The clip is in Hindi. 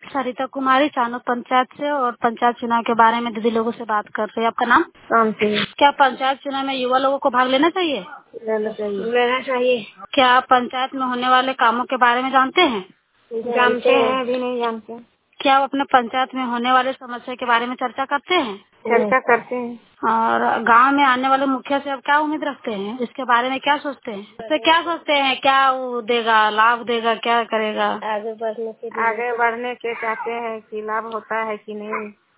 सरिता कुमारी, चानोक पंचायत से, और पंचायत चुनाव के बारे में दीदी लोगों से बात कर रही है। आपका नाम? काम सिंह। क्या पंचायत चुनाव में युवा लोगों को भाग लेना चाहिए? लेना चाहिए। क्या आप पंचायत में होने वाले कामों के बारे में जानते हैं? जानते हैं, अभी नहीं जानते। क्या आप अपने पंचायत में होने वाले समस्या के बारे में चर्चा करते हैं? चर्चा करते हैं। और गांव में आने वाले मुखिया से आप क्या उम्मीद रखते हैं? इसके बारे में क्या सोचते हैं? इससे क्या सोचते हैं? क्या वो देगा, लाभ देगा, क्या करेगा? आगे बढ़ने के चाहते हैं कि लाभ होता है कि नहीं।